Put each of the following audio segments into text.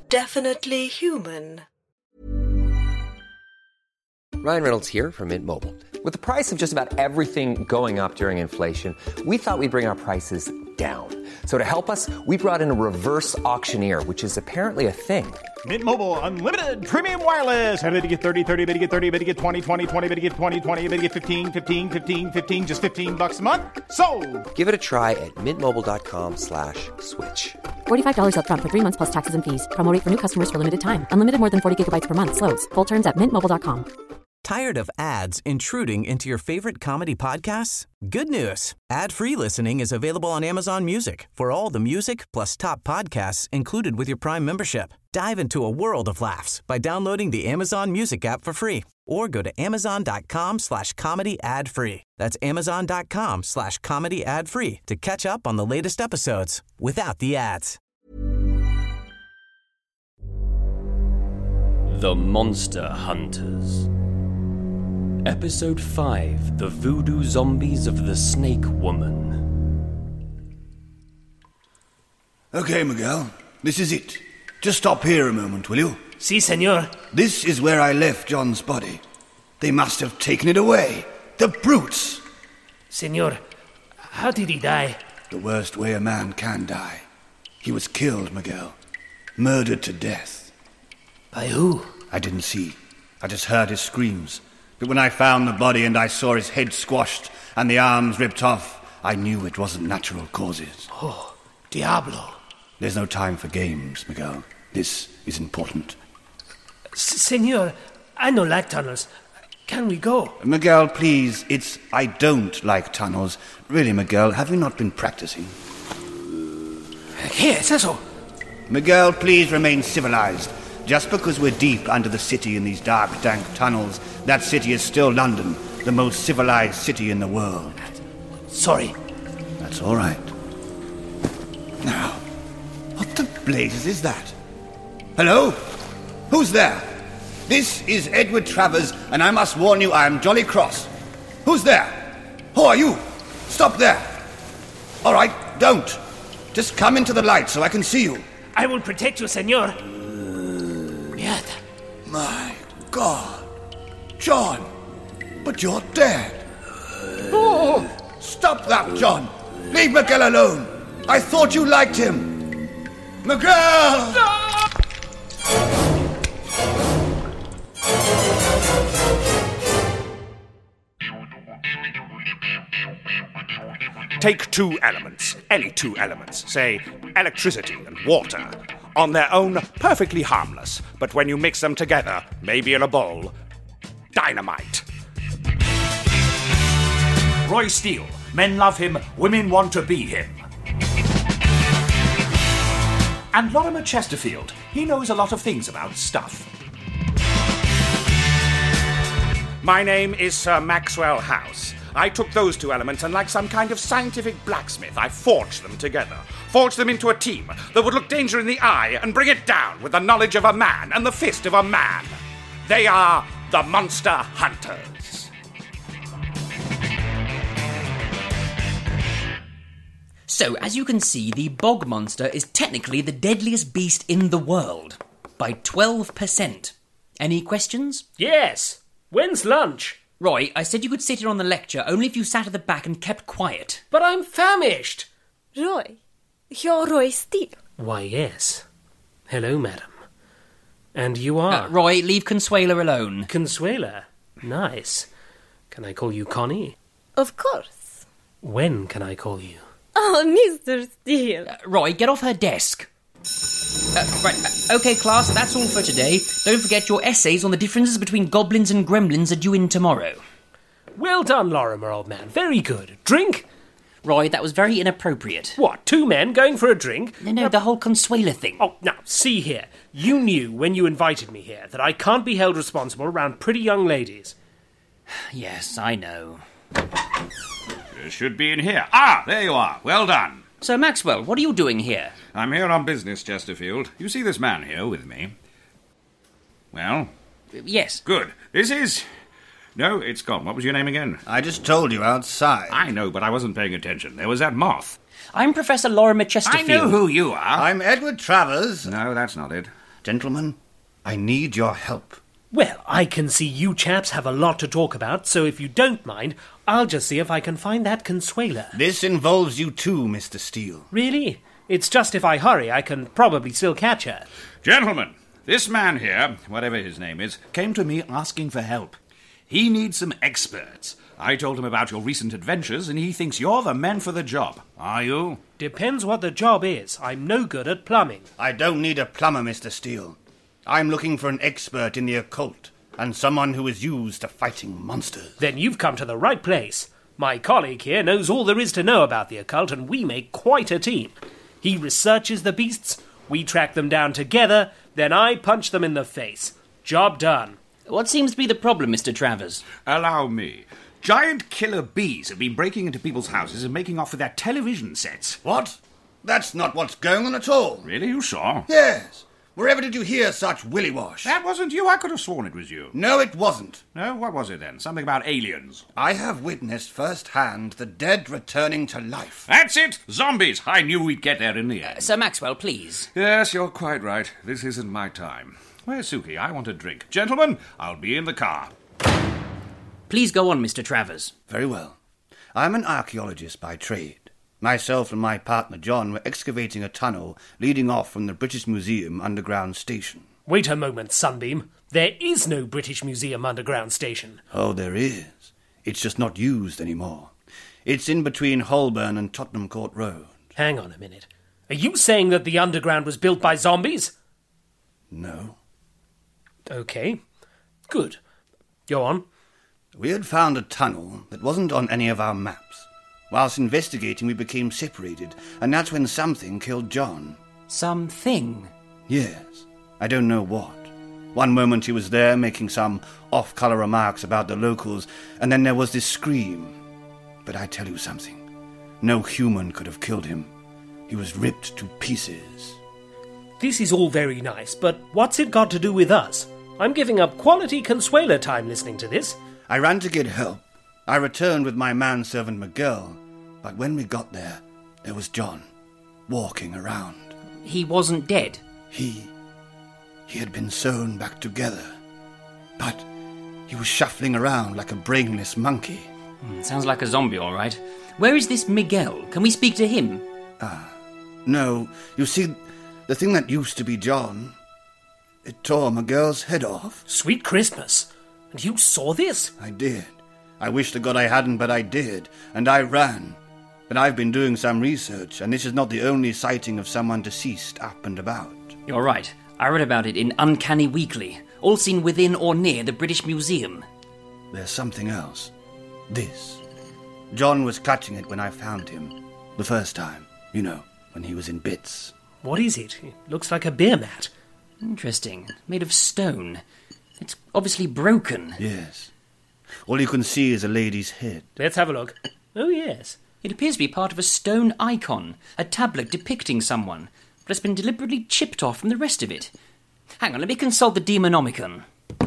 definitely human. Ryan Reynolds here from Mint Mobile. With the price of just about everything going up during inflation, we thought we'd bring our prices down. So to help us, we brought in a reverse auctioneer, which is apparently a thing. Mint Mobile Unlimited Premium Wireless. How to get 30, 30, bit to get 30, bit to get 20, 20, 20, bit to get 20, 20, bit to get 15, 15, 15, 15, just $15 a month? Sold! Give it a try at mintmobile.com/switch. $45 up front for 3 months plus taxes and fees. Promo rate for new customers for limited time. Unlimited more than 40 gigabytes per month. Slows full terms at mintmobile.com. Tired of ads intruding into your favorite comedy podcasts? Good news. Ad-free listening is available on Amazon Music for all the music plus top podcasts included with your Prime membership. Dive into a world of laughs by downloading the Amazon Music app for free or go to amazon.com/comedy ad-free. That's amazon.com/comedy ad-free to catch up on the latest episodes without the ads. The Monster Hunters. Episode 5, The Voodoo Zombies of the Snake Woman. Okay, Miguel, this is it. Just stop here a moment, will you? Si, senor. This is where I left John's body. They must have taken it away. The brutes! Senor, how did he die? The worst way a man can die. He was killed, Miguel. Murdered to death. By who? I didn't see. I just heard his screams. But when I found the body and I saw his head squashed and the arms ripped off, I knew it wasn't natural causes. Oh, Diablo. There's no time for games, Miguel. This is important. Senor, I don't like tunnels. Can we go? Miguel, please, I don't like tunnels. Really, Miguel, have you not been practicing? ¿Qué es eso? Miguel, please remain civilized. Just because we're deep under the city in these dark, dank tunnels, that city is still London, the most civilized city in the world. Sorry. That's all right. Now, what the blazes is that? Hello? Who's there? This is Edward Travers, and I must warn you I am jolly cross. Who's there? Who are you? Stop there. All right, don't. Just come into the light so I can see you. I will protect you, senor. Mierda. My God. John, but you're dead. Oh, stop that, John. Leave Miguel alone. I thought you liked him. Miguel! Take two elements, any two elements, say electricity and water. On their own, perfectly harmless, but when you mix them together, maybe in a bowl, dynamite. Roy Steele. Men love him, women want to be him. And Lorimer Chesterfield. He knows a lot of things about stuff. My name is Sir Maxwell House. I took those two elements and, like some kind of scientific blacksmith, I forged them together. Forged them into a team that would look danger in the eye and bring it down with the knowledge of a man and the fist of a man. They are the Monster Hunters. So, as you can see, the bog monster is technically the deadliest beast in the world. By 12%. Any questions? Yes. When's lunch? Roy, I said you could sit here on the lecture only if you sat at the back and kept quiet. But I'm famished. Roy, you're Roy Steele. Why, yes. Hello, madam. And you are? Roy, leave Consuela alone. Consuela? Nice. Can I call you Connie? Of course. When can I call you? Oh, Mr. Steele. Roy, get off her desk. Okay, class, that's all for today. Don't forget your essays on the differences between goblins and gremlins are due in tomorrow. Well done, Lorimer, old man. Very good. Drink? Roy, that was very inappropriate. What, two men going for a drink? No, the whole Consuela thing. Oh, now, see here. You knew when you invited me here that I can't be held responsible around pretty young ladies. Yes, I know. You should be in here. Ah, there you are. Well done. Sir Maxwell, what are you doing here? I'm here on business, Chesterfield. You see this man here with me? Well? Yes. Good. This is... No, it's gone. What was your name again? I just told you outside. I know, but I wasn't paying attention. There was that moth. I'm Professor Lorimer Chesterfield. I know who you are. I'm Edward Travers. No, that's not it. Gentlemen, I need your help. Well, I can see you chaps have a lot to talk about, so if you don't mind, I'll just see if I can find that Consuela. This involves you too, Mr. Steele. Really? It's just if I hurry, I can probably still catch her. Gentlemen, this man here, whatever his name is, came to me asking for help. He needs some experts. I told him about your recent adventures, and he thinks you're the men for the job. Are you? Depends what the job is. I'm no good at plumbing. I don't need a plumber, Mr. Steele. I'm looking for an expert in the occult, and someone who is used to fighting monsters. Then you've come to the right place. My colleague here knows all there is to know about the occult, and we make quite a team. He researches the beasts, we track them down together, then I punch them in the face. Job done. What seems to be the problem, Mr. Travers? Allow me. Giant killer bees have been breaking into people's houses and making off with their television sets. What? That's not what's going on at all. Really? You sure? Yes. Wherever did you hear such willy-wash? That wasn't you. I could have sworn it was you. No, it wasn't. No? What was it then? Something about aliens? I have witnessed firsthand the dead returning to life. That's it! Zombies! I knew we'd get there in the end. Sir Maxwell, please. Yes, you're quite right. This isn't my time. Where's Suki? I want a drink. Gentlemen, I'll be in the car. Please go on, Mr. Travers. Very well. I'm an archaeologist by trade. Myself and my partner John were excavating a tunnel leading off from the British Museum underground station. Wait a moment, Sunbeam. There is no British Museum underground station. Oh, there is. It's just not used anymore. It's in between Holborn and Tottenham Court Road. Hang on a minute. Are you saying that the underground was built by zombies? No. Okay. Good. Go on. We had found a tunnel that wasn't on any of our maps. Whilst investigating, we became separated, and that's when something killed John. Something? Yes. I don't know what. One moment he was there making some off-colour remarks about the locals, and then there was this scream. But I tell you something. No human could have killed him. He was ripped to pieces. This is all very nice, but what's it got to do with us? I'm giving up quality Consuela time listening to this. I ran to get help. I returned with my manservant Miguel, but when we got there was John, walking around. He wasn't dead? He had been sewn back together, but he was shuffling around like a brainless monkey. Sounds like a zombie, all right. Where is this Miguel? Can we speak to him? No. You see, the thing that used to be John, it tore Miguel's head off. Sweet Christmas. And you saw this? I did. I wish to God I hadn't, but I did, and I ran. But I've been doing some research, and this is not the only sighting of someone deceased up and about. You're right. I read about it in Uncanny Weekly, all seen within or near the British Museum. There's something else. This. John was clutching it when I found him. The first time, you know, when he was in bits. What is it? It looks like a beer mat. Interesting. Made of stone. It's obviously broken. Yes. All you can see is a lady's head. Let's have a look. Oh, yes. It appears to be part of a stone icon, a tablet depicting someone, but it's been deliberately chipped off from the rest of it. Hang on, let me consult the Demonomicon.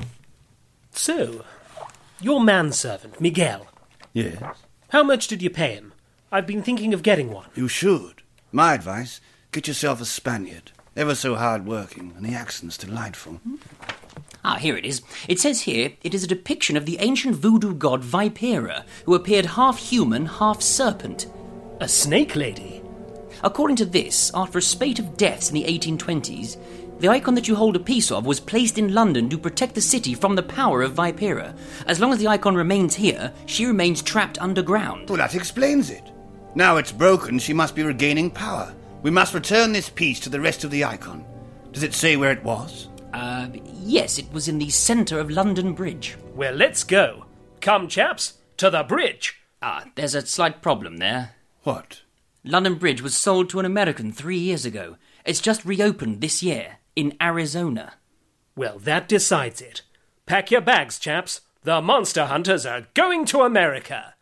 So, your manservant, Miguel. Yes. How much did you pay him? I've been thinking of getting one. You should. My advice, get yourself a Spaniard. Ever so hard-working, and the accent's delightful. Here it is. It says here, it is a depiction of the ancient voodoo god Vipera, who appeared half human, half serpent. A snake lady? According to this, after a spate of deaths in the 1820s, the icon that you hold a piece of was placed in London to protect the city from the power of Vipera. As long as the icon remains here, she remains trapped underground. Well, that explains it. Now it's broken, she must be regaining power. We must return this piece to the rest of the icon. Does it say where it was? Yes, it was in the centre of London Bridge. Well, let's go. Come, chaps, to the bridge. There's a slight problem there. What? London Bridge was sold to an American 3 years ago. It's just reopened this year, in Arizona. Well, that decides it. Pack your bags, chaps. The monster hunters are going to America.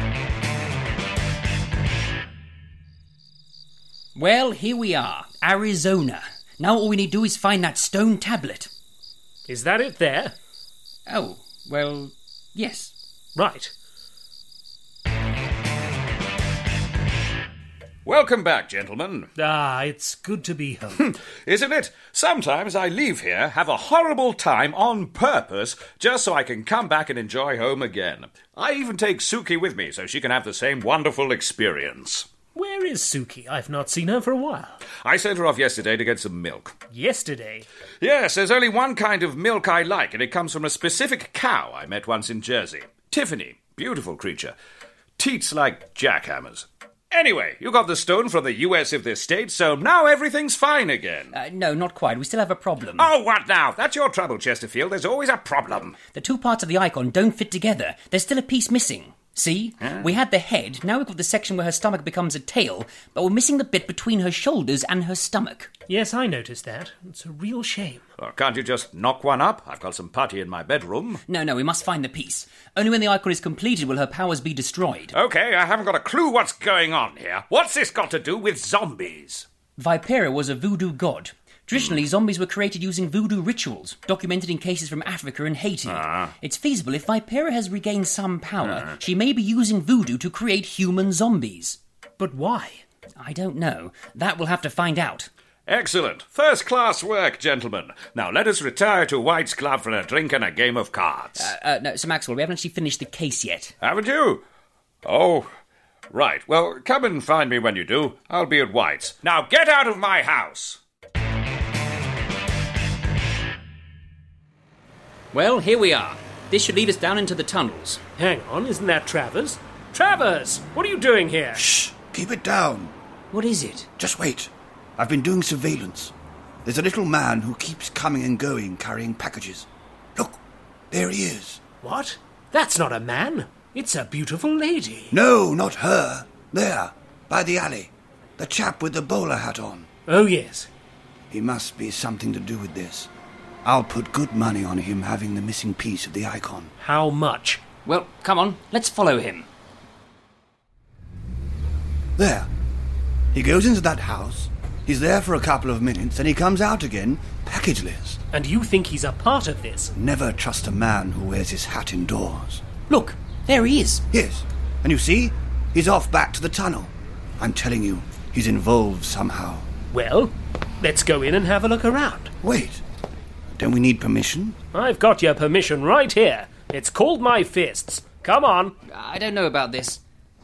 Well, here we are, Arizona. Now all we need to do is find that stone tablet. Is that it there? Oh, well, yes. Right. Welcome back, gentlemen. Ah, it's good to be home. Isn't it? Sometimes I leave here, have a horrible time on purpose, just so I can come back and enjoy home again. I even take Suki with me so she can have the same wonderful experience. Where is Suki? I've not seen her for a while. I sent her off yesterday to get some milk. Yesterday? Yes, there's only one kind of milk I like, and it comes from a specific cow I met once in Jersey. Tiffany. Beautiful creature. Teats like jackhammers. Anyway, you got the stone from the US of this state, so now everything's fine again. No, not quite. We still have a problem. Oh, what now? That's your trouble, Chesterfield. There's always a problem. The two parts of the icon don't fit together. There's still a piece missing. See? Huh? We had the head, now we've got the section where her stomach becomes a tail, but we're missing the bit between her shoulders and her stomach. Yes, I noticed that. It's a real shame. Well, can't you just knock one up? I've got some putty in my bedroom. No, we must find the piece. Only when the icon is completed will her powers be destroyed. OK, I haven't got a clue what's going on here. What's this got to do with zombies? Vipera was a voodoo god. Traditionally, zombies were created using voodoo rituals, documented in cases from Africa and Haiti. It's feasible if Vipera has regained some power, she may be using voodoo to create human zombies. But why? I don't know. That we'll have to find out. Excellent. First-class work, gentlemen. Now let us retire to White's Club for a drink and a game of cards. No, Sir Maxwell, we haven't actually finished the case yet. Haven't you? Oh, right. Well, come and find me when you do. I'll be at White's. Now get out of my house! Well, here we are. This should lead us down into the tunnels. Hang on, isn't that Travers? Travers! What are you doing here? Shh! Keep it down. What is it? Just wait. I've been doing surveillance. There's a little man who keeps coming and going, carrying packages. Look, there he is. What? That's not a man. It's a beautiful lady. No, not her. There, by the alley. The chap with the bowler hat on. Oh, yes. He must be something to do with this. I'll put good money on him having the missing piece of the icon. How much? Well, come on, let's follow him. There. He goes into that house, he's there for a couple of minutes, and he comes out again, packageless. And you think he's a part of this? Never trust a man who wears his hat indoors. Look, there he is. Yes, and you see, he's off back to the tunnel. I'm telling you, he's involved somehow. Well, let's go in and have a look around. Wait. Don't we need permission? I've got your permission right here. It's called my fists. Come on. I don't know about this.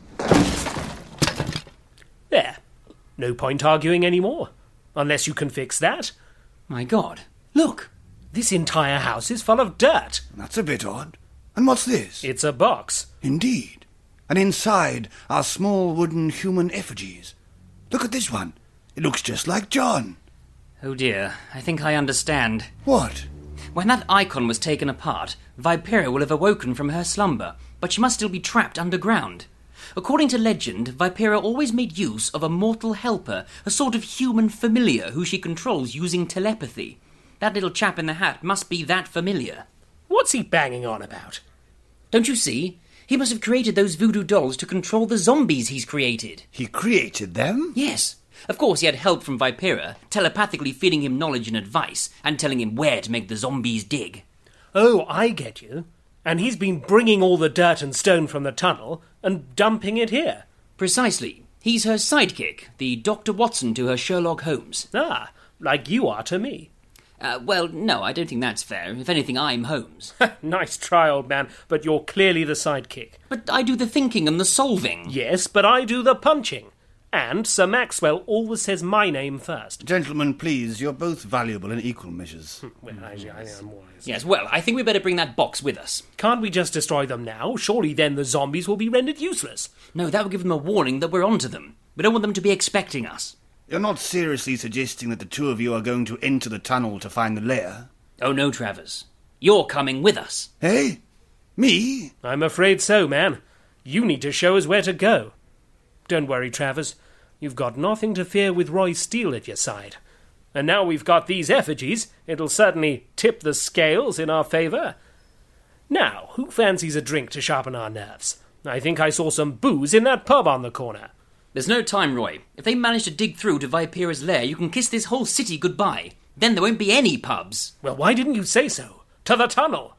There. No point arguing anymore. Unless you can fix that. My God. Look. This entire house is full of dirt. That's a bit odd. And what's this? It's a box. Indeed. And inside are small wooden human effigies. Look at this one. It looks just like John. Oh dear, I think I understand. What? When that icon was taken apart, Vipera will have awoken from her slumber, but she must still be trapped underground. According to legend, Vipera always made use of a mortal helper, a sort of human familiar who she controls using telepathy. That little chap in the hat must be that familiar. What's he banging on about? Don't you see? He must have created those voodoo dolls to control the zombies he's created. He created them? Yes. Of course, he had help from Vipera, telepathically feeding him knowledge and advice, and telling him where to make the zombies dig. Oh, I get you. And he's been bringing all the dirt and stone from the tunnel and dumping it here. Precisely. He's her sidekick, the Dr. Watson to her Sherlock Holmes. Ah, like you are to me. Well, no, I don't think that's fair. If anything, I'm Holmes. Nice try, old man, but you're clearly the sidekick. But I do the thinking and the solving. Yes, but I do the punching. And Sir Maxwell always says my name first. Gentlemen, please, you're both valuable in equal measures. Well, I'm wise. Yes, well, I think we better bring that box with us. Can't we just destroy them now? Surely then the zombies will be rendered useless. No, that would give them a warning that we're onto them. We don't want them to be expecting us. You're not seriously suggesting that the two of you are going to enter the tunnel to find the lair? Oh no, Travers. You're coming with us. Eh? Me? I'm afraid so, man. You need to show us where to go. Don't worry, Travers. You've got nothing to fear with Roy Steele at your side. And now we've got these effigies, it'll certainly tip the scales in our favour. Now, who fancies a drink to sharpen our nerves? I think I saw some booze in that pub on the corner. There's no time, Roy. If they manage to dig through to Vipera's lair, you can kiss this whole city goodbye. Then there won't be any pubs. Well, why didn't you say so? To the tunnel!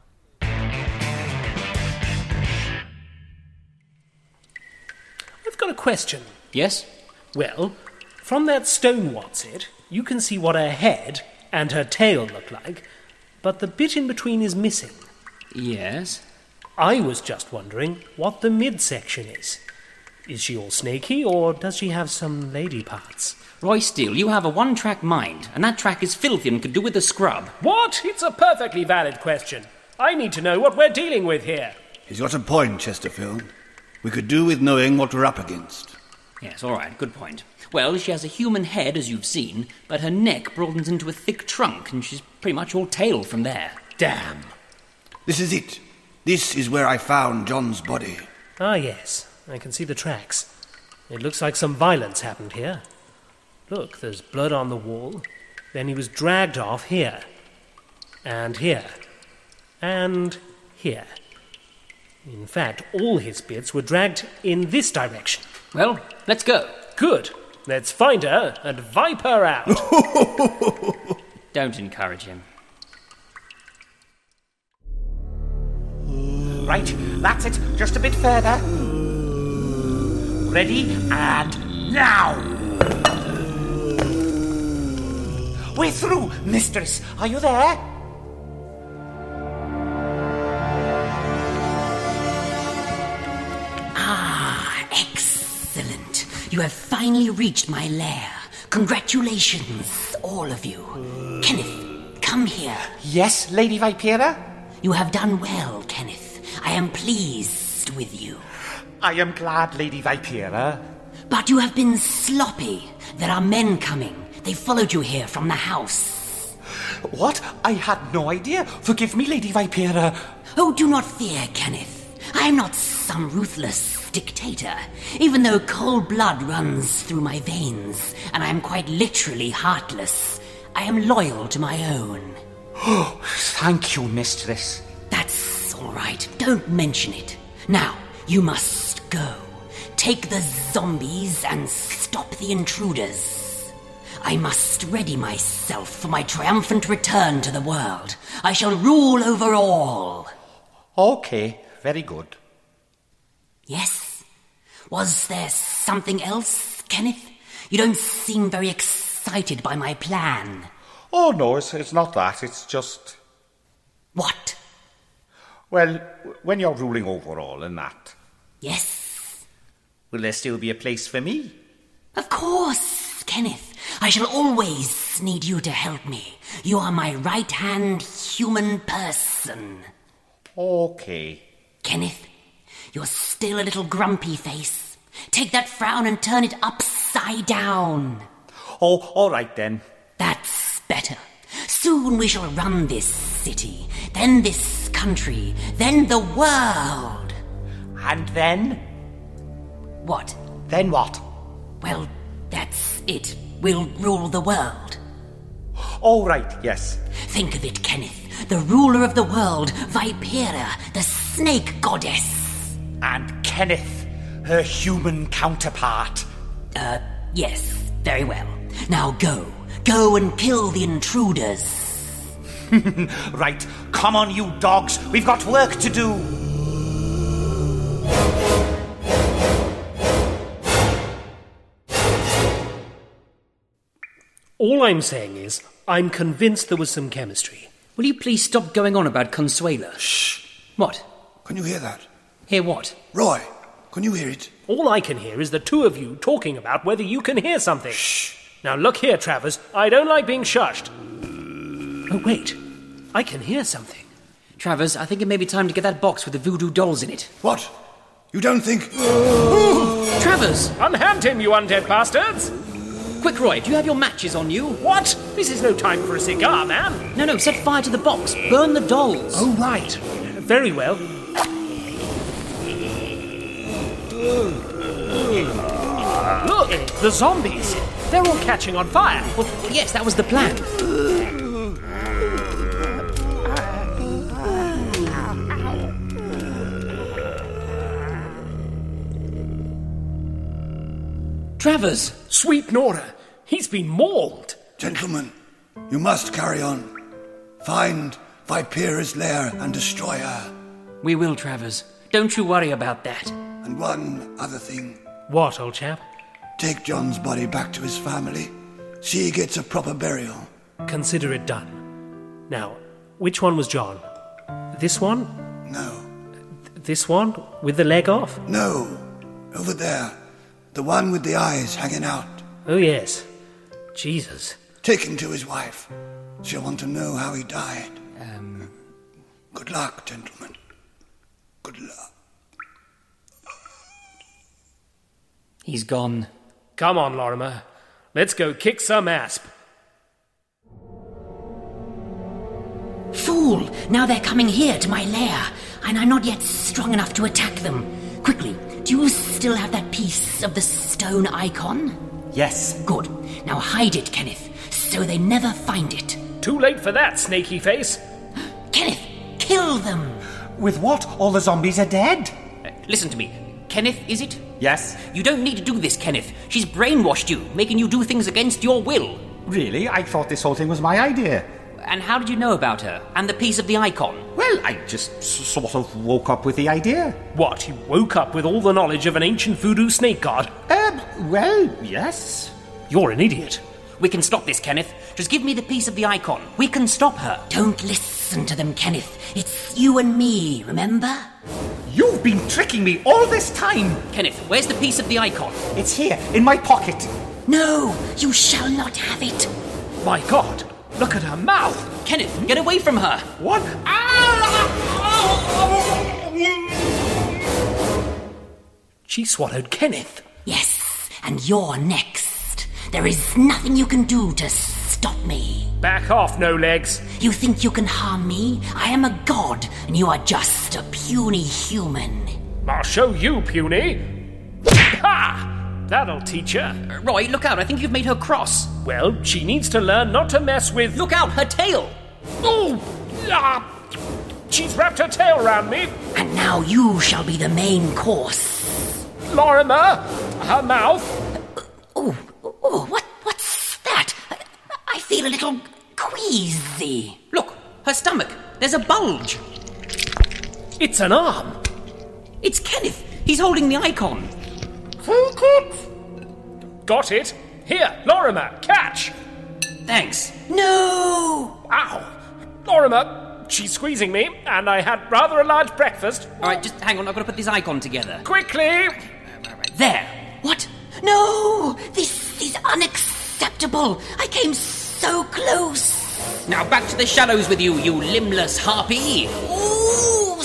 I've got a question. Yes? Well, from that stone What's-it, you can see what her head and her tail look like, but the bit in between is missing. Yes? I was just wondering what the midsection is. Is she all snaky, or does she have some lady parts? Roy Steele, you have a one-track mind, and that track is filthy and could do with a scrub. What? It's a perfectly valid question. I need to know what we're dealing with here. He's got a point, Chesterfield. We could do with knowing what we're up against. Yes, all right, good point. Well, she has a human head, as you've seen, but her neck broadens into a thick trunk, and she's pretty much all tail from there. Damn. This is it. This is where I found John's body. Ah, yes. I can see the tracks. It looks like some violence happened here. Look, there's blood on the wall. Then he was dragged off here. And here. And here. In fact, all his bits were dragged in this direction. Well, let's go. Good. Let's find her and vipe her out. Don't encourage him. Right, that's it. Just a bit further. Ready, and now! We're through, mistress. Are you there? Ah, excellent. You have finally reached my lair. Congratulations, all of you. Kenneth, come here. Yes, Lady Vipera? You have done well, Kenneth. I am pleased with you. I am glad, Lady Vipera. But you have been sloppy. There are men coming. They followed you here from the house. What? I had no idea. Forgive me, Lady Vipera. Oh, do not fear, Kenneth. I am not some ruthless dictator, even though cold blood runs through my veins, and I am quite literally heartless. I am loyal to my own. Oh, thank you, mistress. That's all right. Don't mention it. Now, you must go. Take the zombies and stop the intruders. I must ready myself for my triumphant return to the world. I shall rule over all. Okay, very good. Yes? Was there something else, Kenneth? You don't seem very excited by my plan. Oh, no, it's not that. It's just... What? Well, when you're ruling over all and that... Yes? Will there still be a place for me? Of course, Kenneth. I shall always need you to help me. You are my right-hand human person. Okay. Kenneth, you're still a little grumpy face. Take that frown and turn it upside down. Oh, all right then. That's better. Soon we shall run this city, then this country, then the world. And then? What? Then what? Well, that's it. We'll rule the world. All right, yes. Think of it, Kenneth. The ruler of the world, Vipera, the snake goddess. And Kenneth, her human counterpart. Yes, very well. Now go. Go and kill the intruders. Right, come on, you dogs. We've got work to do. All I'm saying is, I'm convinced there was some chemistry. Will you please stop going on about Consuela? Shh. What? Can you hear that? Hear what? Roy, can you hear it? All I can hear is the two of you talking about whether you can hear something. Shh. Now look here, Travers. I don't like being shushed. Oh, wait. I can hear something. Travers, I think it may be time to get that box with the voodoo dolls in it. What? You don't think... Travers! Unhand him, you undead bastards! Quick, Roy, do you have your matches on you? What? This is no time for a cigar, man. No, set fire to the box. Burn the dolls. Oh, right. Very well. Look, the zombies. They're all catching on fire. Well, yes, that was the plan. Travers! Sweet Nora, he's been mauled. Gentlemen, you must carry on. Find Vipera's lair and destroy her. We will, Travers. Don't you worry about that. And one other thing. What, old chap? Take John's body back to his family. See he gets a proper burial. Consider it done. Now, which one was John? This one? No. This one? With the leg off? No. Over there. The one with the eyes hanging out. Oh, yes. Jesus. Take him to his wife. She'll want to know how he died. Good luck, gentlemen. Good luck. He's gone. Come on, Lorimer. Let's go kick some asp. Fool! Now they're coming here to my lair, and I'm not yet strong enough to attack them. Quickly, do you still have that piece of the stone icon? Yes. Good. Now hide it, Kenneth, so they never find it. Too late for that, snaky face. Kenneth, kill them! With what? All the zombies are dead? Listen to me. Kenneth, is it? Yes. You don't need to do this, Kenneth. She's brainwashed you, making you do things against your will. Really? I thought this whole thing was my idea. And how did you know about her? And the piece of the icon? Well, I just sort of woke up with the idea. What, you woke up with all the knowledge of an ancient voodoo snake god? Well, yes. You're an idiot. We can stop this, Kenneth. Just give me the piece of the icon. We can stop her. Don't listen to them, Kenneth. It's you and me, remember? You've been tricking me all this time. Kenneth, where's the piece of the icon? It's here, in my pocket. No, you shall not have it. My God, look at her mouth. Kenneth, get away from her. What? She swallowed Kenneth. Yes, and you're next. There is nothing you can do to stop me. Back off, No Legs. You think you can harm me? I am a god, and you are just a puny human. I'll show you, puny. Ha! That'll teach her. Roy, look out. I think you've made her cross. Well, she needs to learn not to mess with... Look out, her tail. Oh! Ah! She's wrapped her tail around me. And now you shall be the main course. Lorimer, her mouth. What's that? I feel a little queasy. Look, her stomach. There's a bulge. It's an arm. It's Kenneth. He's holding the icon. Take it. Got it. Here, Lorimer, catch. Thanks. No! Ow! Lorimer, she's squeezing me, and I had rather a large breakfast. All right, just hang on. I've got to put this icon together. Quickly! There. What? No! This is unacceptable. I came so close. Now back to the shadows with you, you limbless harpy. Ooh!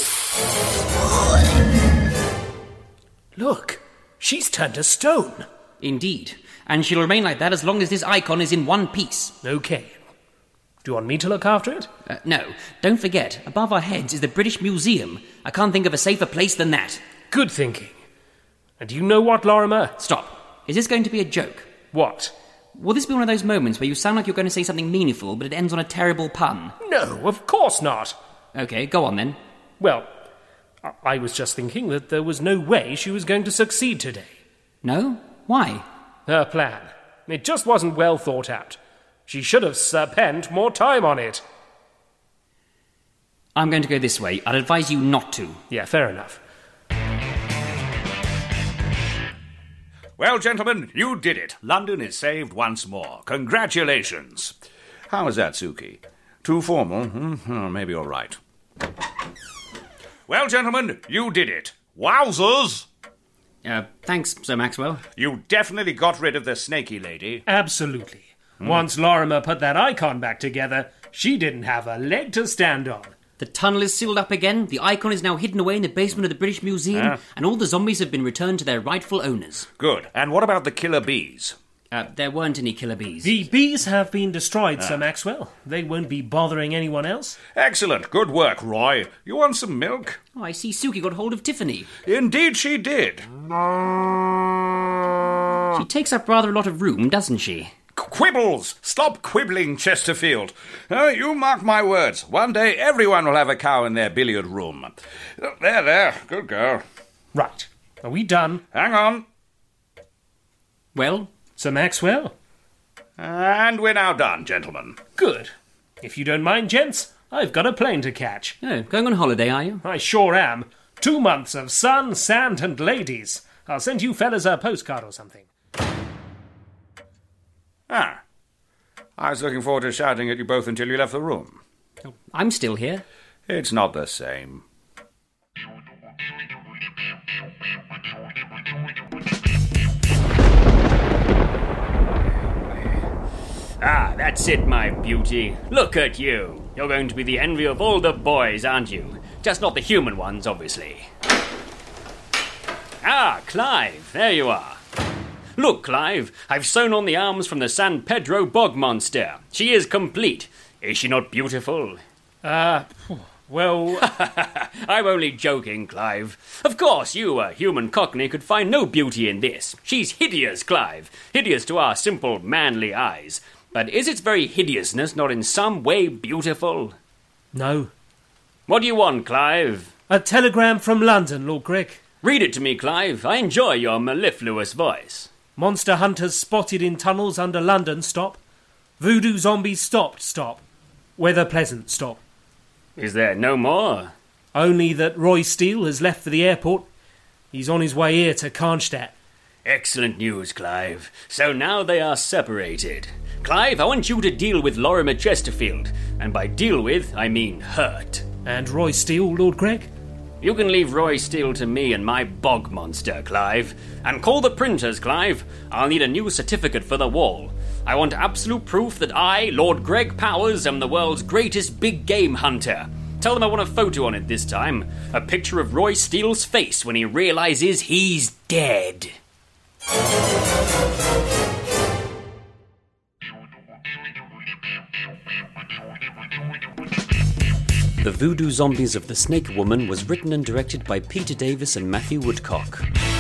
Look, she's turned to stone. Indeed. And she'll remain like that as long as this icon is in one piece. Okay. Do you want me to look after it? No. Don't forget, above our heads is the British Museum. I can't think of a safer place than that. Good thinking. And do you know what, Lorimer? Stop. Is this going to be a joke? What? Will this be one of those moments where you sound like you're going to say something meaningful, but it ends on a terrible pun? No, of course not. Okay, go on then. Well, I was just thinking that there was no way she was going to succeed today. No? Why? Her plan. It just wasn't well thought out. She should have spent more time on it. I'm going to go this way. I'd advise you not to. Yeah, fair enough. Well, gentlemen, you did it. London is saved once more. Congratulations. How was that, Suki? Too formal? Maybe you're right. Well, gentlemen, you did it. Wowzers! Thanks, Sir Maxwell. You definitely got rid of the snaky lady. Absolutely. Once Lorimer put that icon back together, she didn't have a leg to stand on. The tunnel is sealed up again, the icon is now hidden away in the basement of the British Museum, and all the zombies have been returned to their rightful owners. Good. And what about the killer bees? There weren't any killer bees. The bees have been destroyed, Sir Maxwell. They won't be bothering anyone else. Excellent. Good work, Roy. You want some milk? Oh, I see Suki got hold of Tiffany. Indeed she did. She takes up rather a lot of room, doesn't she? Quibbles! Stop quibbling, Chesterfield. You mark my words. One day everyone will have a cow in their billiard room. There. Good girl. Right. Are we done? Hang on. Well? Sir Maxwell? And we're now done, gentlemen. Good. If you don't mind, gents, I've got a plane to catch. Oh, going on holiday, are you? I sure am. 2 months of sun, sand, and ladies. I'll send you fellas a postcard or something. Ah. I was looking forward to shouting at you both until you left the room. I'm still here. It's not the same. Ah, that's it, my beauty. Look at you. You're going to be the envy of all the boys, aren't you? Just not the human ones, obviously. Ah, Clive, there you are. Look, Clive, I've sewn on the arms from the San Pedro bog monster. She is complete. Is she not beautiful? Well... I'm only joking, Clive. Of course, you, a human cockney, could find no beauty in this. She's hideous, Clive. Hideous to our simple, manly eyes. But is its very hideousness not in some way beautiful? No. What do you want, Clive? A telegram from London, Lord Greg. Read it to me, Clive. I enjoy your mellifluous voice. Monster hunters spotted in tunnels under London, stop. Voodoo zombies stopped, stop. Weather pleasant, stop. Is there no more? Only that Roy Steele has left for the airport. He's on his way here to Karnstadt. Excellent news, Clive. So now they are separated. Clive, I want you to deal with Lorimer Chesterfield. And by deal with, I mean hurt. And Roy Steele, Lord Greg? You can leave Roy Steele to me and my bog monster, Clive. And call the printers, Clive. I'll need a new certificate for the wall. I want absolute proof that I, Lord Greg Powers, am the world's greatest big game hunter. Tell them I want a photo on it this time. A picture of Roy Steele's face when he realizes he's dead. The Voodoo Zombies of the Snake Woman was written and directed by Peter Davis and Matthew Woodcock.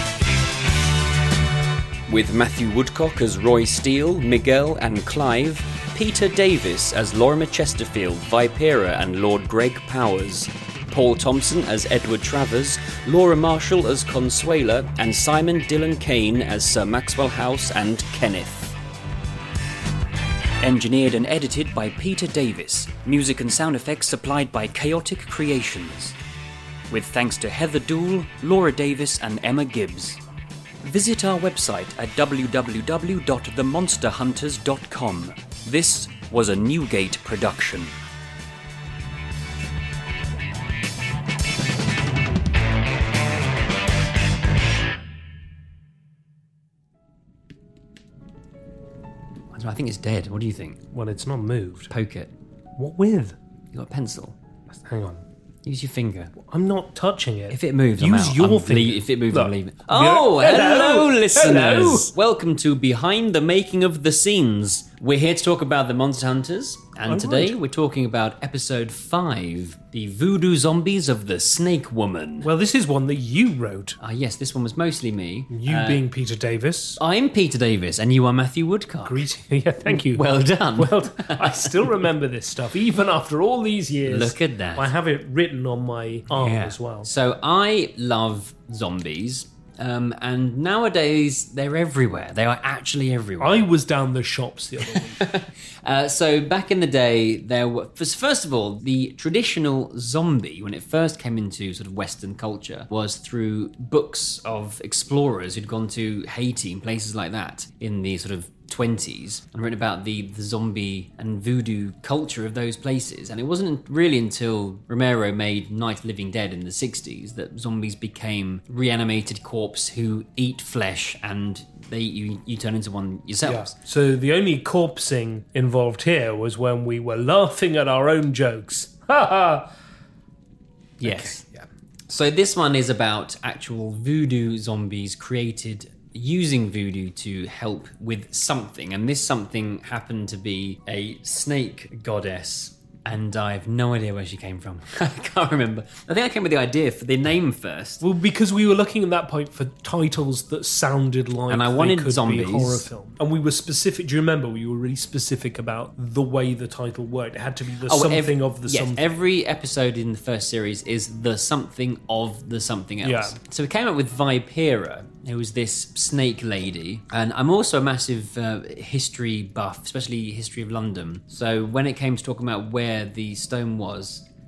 With Matthew Woodcock as Roy Steele, Miguel and Clive, Peter Davis as Lorimer Chesterfield, Vipera and Lord Greg Powers, Paul Thompson as Edward Travers, Laura Marshall as Consuela, and Simon Dillon Kane as Sir Maxwell House and Kenneth. Engineered and edited by Peter Davis. Music and sound effects supplied by Chaotic Creations. With thanks to Heather Dool, Laura Davis and Emma Gibbs. Visit our website at www.themonsterhunters.com. This was a Newgate production. I think it's dead. What do you think? Well, it's not moved. Poke it. What with? You got a pencil? Hang on. Use your finger. I'm not touching it. If it moves, use I'm out. your finger. If it moves, Look. I'm leaving. Oh, hello, listeners. Hello. Welcome to Behind the Making of the Scenes. We're here to talk about the Monster Hunters, and today we're talking about episode 5, the Voodoo Zombies of the Snake Woman. Well, this is one that you wrote. Yes, this one was mostly me. You being Peter Davis. I'm Peter Davis, and you are Matthew Woodcock. Greeting. Yeah, thank you. Well done. Well, I still remember this stuff, even after all these years. Look at that. I have it written on my arm as well. So I love zombies. And nowadays, they're everywhere. They are actually everywhere. I was down the shops the other week. So back in the day, there were... First of all, the traditional zombie, when it first came into sort of Western culture, was through books of explorers who'd gone to Haiti and places like that in the sort of 20s and written about the zombie and voodoo culture of those places. And it wasn't really until Romero made Night of the Living Dead in the 60s that zombies became reanimated corpse who eat flesh and you turn into one yourselves. Yeah. So the only corpsing involved here was when we were laughing at our own jokes. Ha ha! Yes. Okay, yeah. So this one is about actual voodoo zombies created using voodoo to help with something, and this something happened to be a snake goddess, and I have no idea where she came from. I can't remember. I think I came with the idea for the name first. Well, because we were looking at that point for titles that sounded like and I wanted they could zombies. be a horror film. And we were specific. Do you remember? We were really specific about the way the title worked. It had to be the something of the something. Every episode in the first series is the something of the something else. Yeah. So we came up with Vipera, who was this snake lady. And I'm also a massive history buff, especially history of London. So when it came to talking about where the stone was,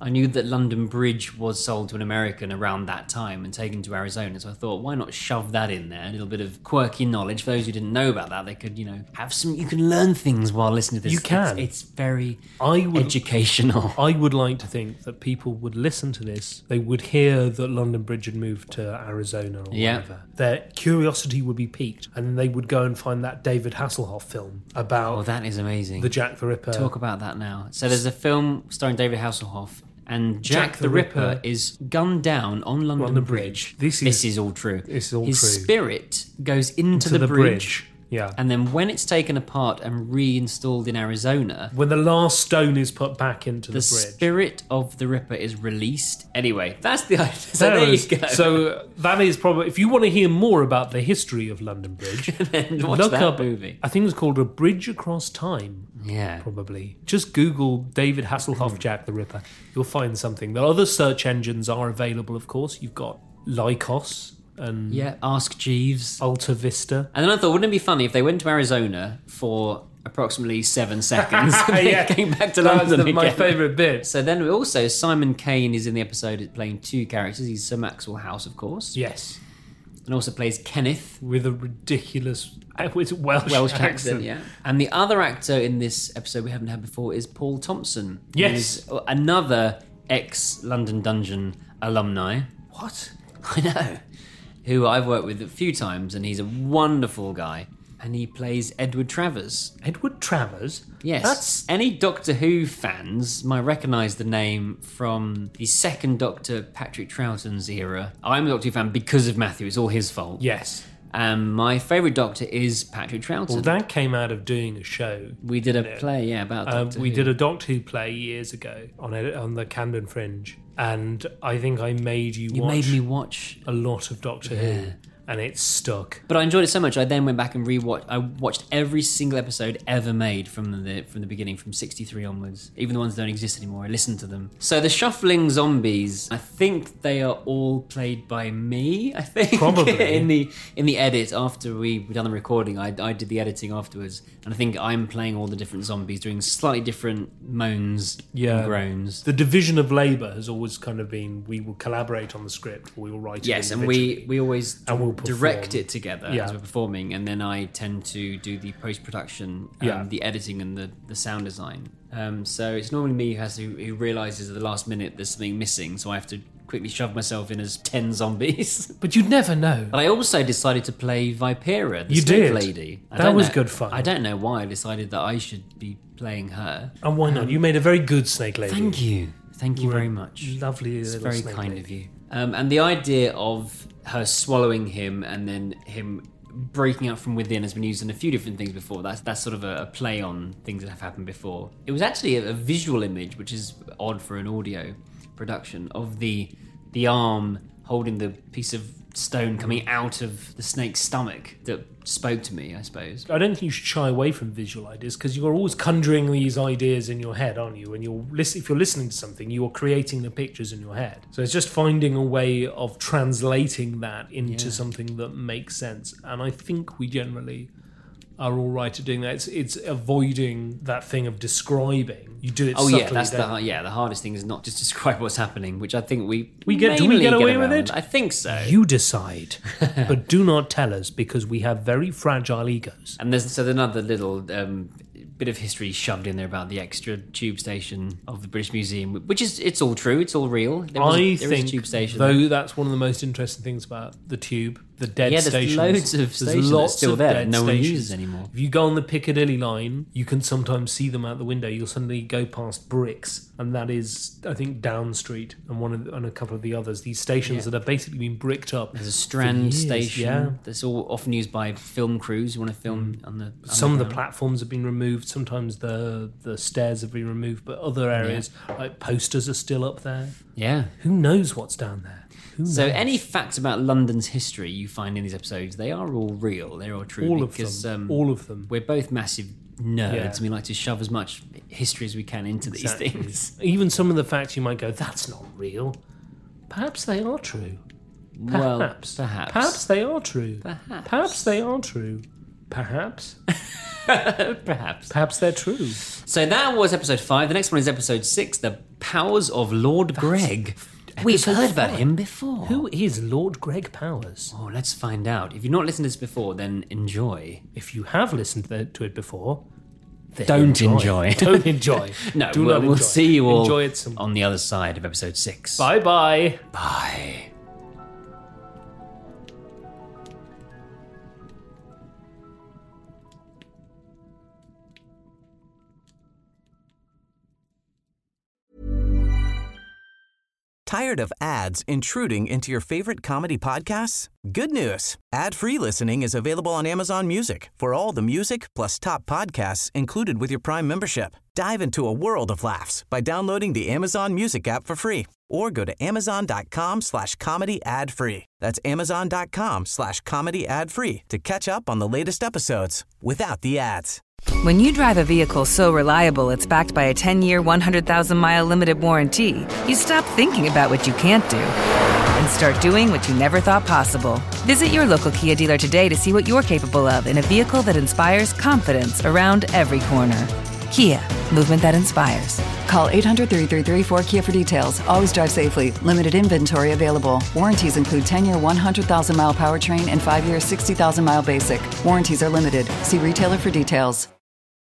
I knew that London Bridge was sold to an American around that time and taken to Arizona, so I thought, why not shove that in there? A little bit of quirky knowledge. For those who didn't know about that, they could, have some... You can learn things while listening to this. You can. It's very educational. I would like to think that people would listen to this. They would hear that London Bridge had moved to Arizona or whatever. Their curiosity would be piqued, and then they would go and find that David Hasselhoff film about... Oh, that is amazing. The Jack the Ripper. Talk about that now. So there's a film starring David Hasselhoff, and Jack the Ripper is gunned down on London Bridge. This is all true. This is all His true. spirit goes into the bridge. Yeah. And then when it's taken apart and reinstalled in Arizona... When the last stone is put back into the bridge. The spirit of the Ripper is released. Anyway, that's the idea. So there you go. So that is probably... If you want to hear more about the history of London Bridge... then watch look that up, movie. I think it's called A Bridge Across Time. Yeah. Probably. Just Google David Hasselhoff, Jack the Ripper. You'll find something. The other search engines are available, of course. You've got Lycos... and Ask Jeeves, Alta Vista. And then I thought, wouldn't it be funny if they went to Arizona for approximately 7 seconds and they came back to London again? My favourite bit. So then also Simon Kane is in the episode playing 2 characters. He's Sir Maxwell House, of course. Yes. And also plays Kenneth. With a ridiculous Welsh accent, yeah. And the other actor in this episode we haven't had before is Paul Thompson. Yes. Who's another ex-London Dungeon alumni. What? I know. Who I've worked with a few times, and he's a wonderful guy. And he plays Edward Travers. Edward Travers? Yes. Any Doctor Who fans might recognise the name from the second Doctor, Patrick Troughton's era. I'm a Doctor Who fan because of Matthew. It's all his fault. Yes. My favourite Doctor is Patrick Troughton. Well, that came out of doing a show. We did a play, about Doctor Who. We did a Doctor Who play years ago on the Camden Fringe. And I think I made you made me watch a lot of Doctor Who, and it stuck. But I enjoyed it so much, I then went back and I watched every single episode ever made from the beginning, from 63 onwards. Even the ones that don't exist anymore, I listened to them. So the shuffling zombies, I think they are all played by me, I think. Probably. in the edit, after we'd done the recording, I did the editing afterwards. And I think I'm playing all the different zombies, doing slightly different moans and groans. The division of labour has always kind of been, we will collaborate on the script, or we will write it individually. And we always... And we'll direct it together as we're performing, and then I tend to do the post-production, the editing and the sound design. So it's normally me who realises at the last minute there's something missing, so I have to quickly shove myself in as 10 zombies. But you'd never know. But I also decided to play Vipera, the you snake did. lady. That was good fun. I don't know why I decided that I should be playing her. And why not? You made a very good snake lady. Thank you. Thank you very much. Lovely it's little very snake kind lady. of you. And the idea of her swallowing him and then him breaking out from within has been used in a few different things before. That's sort of a play on things that have happened before. It was actually a visual image, which is odd for an audio production, of the arm holding the piece of stone coming out of the snake's stomach that spoke to me, I suppose. I don't think you should shy away from visual ideas, because you're always conjuring these ideas in your head, aren't you? And if you're listening to something, you're creating the pictures in your head. So it's just finding a way of translating that into something that makes sense. And I think we generally are all right at doing that. It's avoiding that thing of describing. You do it subtly. The hardest thing is not just describe what's happening, which I think we get. Do we get away with it? I think so. You decide, but do not tell us, because we have very fragile egos. And there's another little bit of history shoved in there about the extra tube station of the British Museum, which it's all true, it's all real. There is a tube station. Though that's one of the most interesting things about the tube. The dead stations. There's loads of stations that are still there that no one uses anymore. If you go on the Piccadilly line, you can sometimes see them out the window. You'll suddenly go past Bricks, and that is, I think, Down Street and a couple of the others. These stations that have basically been bricked up. There's a Strand station that's all often used by film crews who want to film on the... Some of the platforms have been removed. Sometimes the stairs have been removed, but other areas, like posters, are still up there. Yeah. Who knows what's down there? So any facts about London's history you find in these episodes, they are all real. They're all true. All of them. We're both massive nerds and we like to shove as much history as we can into these things. Even some of the facts you might go, that's not real. Perhaps they are true. Perhaps. Well, perhaps. Perhaps they are true. Perhaps they are true. Perhaps. Perhaps. Perhaps they're true. So that was episode 5. The next one is episode 6, The Powers of Lord Greg. We've heard about him before. Who is Lord Greg Powers? Oh, let's find out. If you've not listened to this before, then enjoy. If you have listened to it before, then don't enjoy. Don't enjoy. No, Do not we'll enjoy. see you all Enjoy it some. on the other side of episode 6. Bye-bye. Bye. Tired of ads intruding into your favorite comedy podcasts? Good news. Ad-free listening is available on Amazon Music for all the music plus top podcasts included with your Prime membership. Dive into a world of laughs by downloading the Amazon Music app for free or go to amazon.com/comedy ad-free. That's amazon.com/comedy ad-free to catch up on the latest episodes without the ads. When you drive a vehicle so reliable it's backed by a 10-year, 100,000-mile limited warranty, you stop thinking about what you can't do and start doing what you never thought possible. Visit your local Kia dealer today to see what you're capable of in a vehicle that inspires confidence around every corner. Kia, movement that inspires. Call 800-333-4KIA for details. Always drive safely. Limited inventory available. Warranties include 10-year 100,000-mile powertrain and 5-year 60,000-mile basic. Warranties are limited. See retailer for details.